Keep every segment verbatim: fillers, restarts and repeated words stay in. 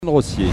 Rossier.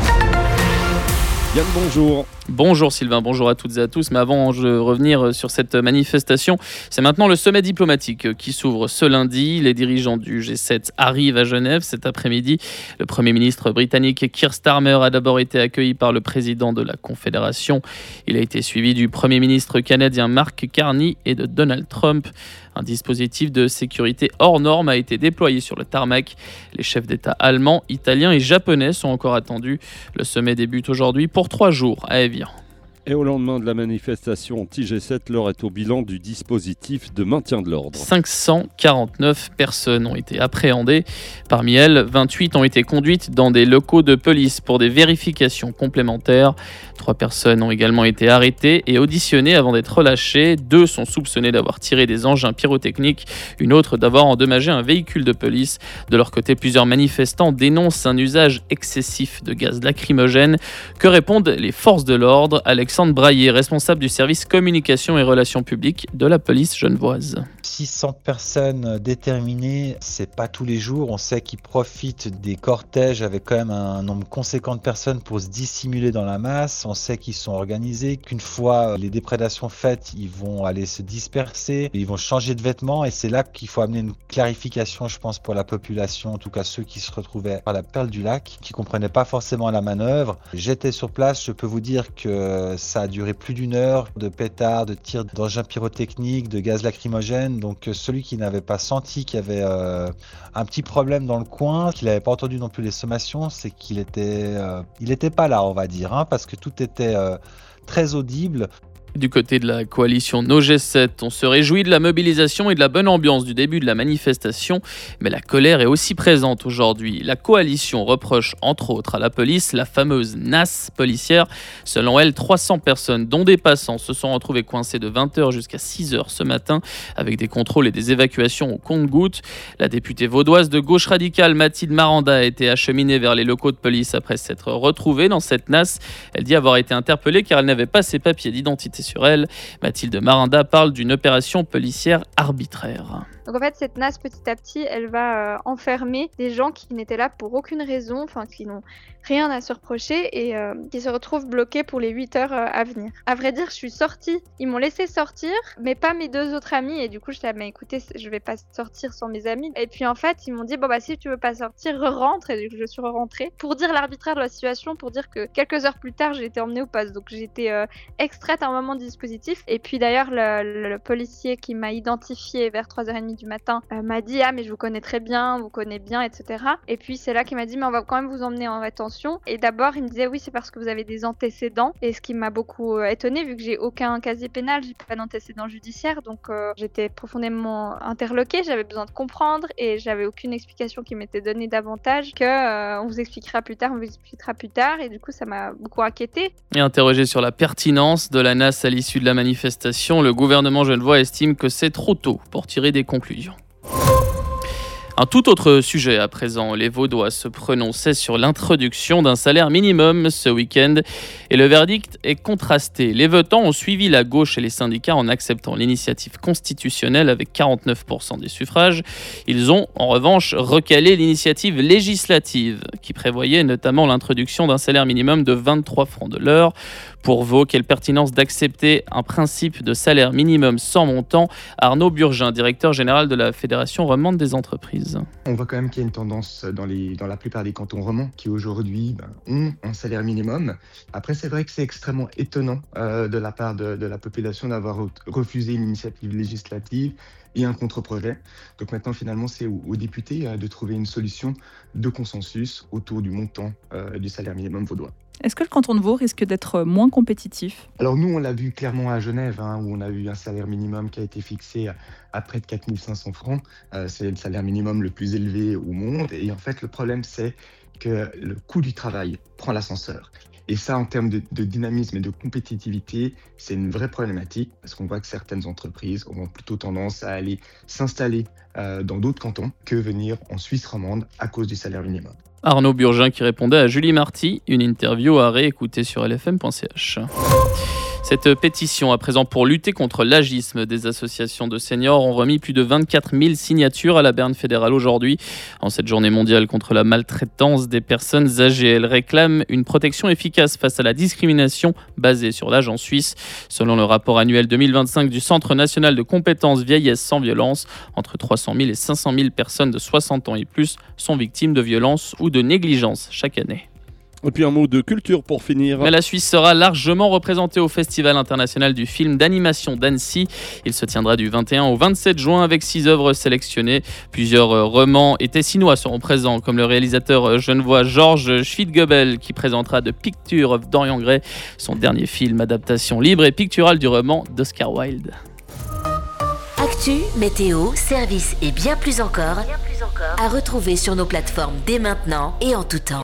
Yann, bonjour. Bonjour Sylvain, bonjour à toutes et à tous. Mais avant de revenir sur cette manifestation, c'est maintenant le sommet diplomatique qui s'ouvre ce lundi. Les dirigeants du G sept arrivent à Genève cet après-midi. Le Premier ministre britannique Keir Starmer a d'abord été accueilli par le président de la Confédération. Il a été suivi du Premier ministre canadien Mark Carney et de Donald Trump. Un dispositif de sécurité hors norme a été déployé sur le tarmac. Les chefs d'État allemands, italiens et japonais sont encore attendus. Le sommet débute aujourd'hui pour trois jours à Évian. Et au lendemain de la manifestation anti-G sept, l'heure est au bilan du dispositif de maintien de l'ordre. cinq cent quarante-neuf personnes ont été appréhendées. Parmi elles, vingt-huit ont été conduites dans des locaux de police pour des vérifications complémentaires. Trois personnes ont également été arrêtées et auditionnées avant d'être relâchées. Deux sont soupçonnées d'avoir tiré des engins pyrotechniques, une autre d'avoir endommagé un véhicule de police. De leur côté, plusieurs manifestants dénoncent un usage excessif de gaz lacrymogène. Que répondent les forces de l'ordre ? Alexandre Braillet, responsable du service communication et relations publiques de la police genevoise. six cents personnes déterminées, c'est pas tous les jours. On sait qu'ils profitent des cortèges avec quand même un nombre conséquent de personnes pour se dissimuler dans la masse. On sait qu'ils sont organisés, qu'une fois les déprédations faites, ils vont aller se disperser, ils vont changer de vêtements et c'est là qu'il faut amener une clarification, je pense, pour la population, en tout cas ceux qui se retrouvaient à la Perle du Lac, qui comprenaient pas forcément la manœuvre. J'étais sur place, je peux vous dire que ça a duré plus d'une heure de pétards, de tirs d'engins pyrotechniques, de gaz lacrymogène. Donc celui qui n'avait pas senti qu'il y avait euh, un petit problème dans le coin, qu'il n'avait pas entendu non plus les sommations, c'est qu'il était, euh, il était pas là, on va dire, hein, parce que tout était euh, très audible. Du côté de la coalition No G sept, on se réjouit de la mobilisation et de la bonne ambiance du début de la manifestation, mais la colère est aussi présente aujourd'hui. La coalition reproche entre autres à la police la fameuse nasse policière. Selon elle, trois cents personnes, dont des passants, se sont retrouvées coincées de vingt heures jusqu'à six heures ce matin, avec des contrôles et des évacuations au compte-gouttes. La députée vaudoise de gauche radicale Mathilde Maranda a été acheminée vers les locaux de police après s'être retrouvée dans cette nasse. Elle dit avoir été interpellée car elle n'avait pas ses papiers d'identité sur elle. Mathilde Maranda parle d'une opération policière arbitraire. Donc en fait, cette nasse, petit à petit, elle va euh, enfermer des gens qui n'étaient là pour aucune raison, enfin qui n'ont rien à se reprocher et euh, qui se retrouvent bloqués pour les huit heures euh, à venir. À vrai dire, je suis sortie, ils m'ont laissé sortir, mais pas mes deux autres amis et du coup, je t'ai dit, mais écoutez, je vais pas sortir sans mes amis. Et puis en fait, ils m'ont dit, bon bah si tu veux pas sortir, re-rentre, et je suis re-rentrée pour dire l'arbitraire de la situation, pour dire que quelques heures plus tard, j'ai été emmenée au poste. Donc j'ai été euh, extraite à un moment du dispositif. Et puis d'ailleurs, le, le, le policier qui m'a identifiée vers trois heures trente du matin euh, m'a dit ah mais je vous connais très bien, vous connaissez bien, et cetera. Et puis c'est là qu'il m'a dit mais on va quand même vous emmener en rétention. Et d'abord il me disait oui c'est parce que vous avez des antécédents, et ce qui m'a beaucoup euh, étonnée vu que j'ai aucun casier pénal, j'ai pas d'antécédents judiciaires, donc euh, j'étais profondément interloquée, j'avais besoin de comprendre et j'avais aucune explication qui m'était donnée davantage que euh, on vous expliquera plus tard, on vous expliquera plus tard, et du coup ça m'a beaucoup inquiétée. Et interrogé sur la pertinence de la nasse à l'issue de la manifestation, le gouvernement genevois estime que c'est trop tôt pour tirer des conclusions. Un tout autre sujet à présent, les Vaudois se prononçaient sur l'introduction d'un salaire minimum ce week-end et le verdict est contrasté. Les votants ont suivi la gauche et les syndicats en acceptant l'initiative constitutionnelle avec quarante-neuf pour cent des suffrages. Ils ont en revanche recalé l'initiative législative qui prévoyait notamment l'introduction d'un salaire minimum de vingt-trois francs de l'heure. Pour Vaud, quelle pertinence d'accepter un principe de salaire minimum sans montant ? Arnaud Burgin, directeur général de la Fédération romande des entreprises. On voit quand même qu'il y a une tendance dans, les, dans la plupart des cantons romands qui aujourd'hui ben, ont un salaire minimum. Après, c'est vrai que c'est extrêmement étonnant euh, de la part de, de la population d'avoir refusé une initiative législative et un contre-projet. Donc maintenant, finalement, c'est aux, aux députés euh, de trouver une solution de consensus autour du montant euh, du salaire minimum vaudois. Est-ce que le canton de Vaud risque d'être moins compétitif ? Alors nous, on l'a vu clairement à Genève, hein, où on a eu un salaire minimum qui a été fixé à, à près de quatre mille cinq cents francs. Euh, c'est le salaire minimum le plus élevé au monde. Et en fait, le problème, c'est que le coût du travail prend l'ascenseur. Et ça, en termes de, de dynamisme et de compétitivité, c'est une vraie problématique parce qu'on voit que certaines entreprises ont plutôt tendance à aller s'installer euh, dans d'autres cantons que venir en Suisse romande à cause du salaire minimum. Arnaud Burgin qui répondait à Julie Marty, une interview à réécouter sur L F M point C H. Cette pétition, à présent pour lutter contre l'agisme des associations de seniors, ont remis plus de vingt-quatre mille signatures à la Berne fédérale aujourd'hui. En cette journée mondiale contre la maltraitance des personnes âgées, elle réclame une protection efficace face à la discrimination basée sur l'âge en Suisse. Selon le rapport annuel deux mille vingt-cinq du Centre national de compétences vieillesse sans violence, entre trois cent mille et cinq cent mille personnes de soixante ans et plus sont victimes de violences ou de négligence chaque année. Et puis un mot de culture pour finir. Mais la Suisse sera largement représentée au Festival international du film d'animation d'Annecy. Il se tiendra du vingt et un au vingt-sept juin avec six œuvres sélectionnées. Plusieurs romans et tessinois seront présents, comme le réalisateur genevois Georges Schwittgöbel qui présentera The Picture of Dorian Gray, son dernier film adaptation libre et picturale du roman d'Oscar Wilde. Actu, météo, services et bien plus encore, bien plus encore à retrouver sur nos plateformes dès maintenant et en tout temps.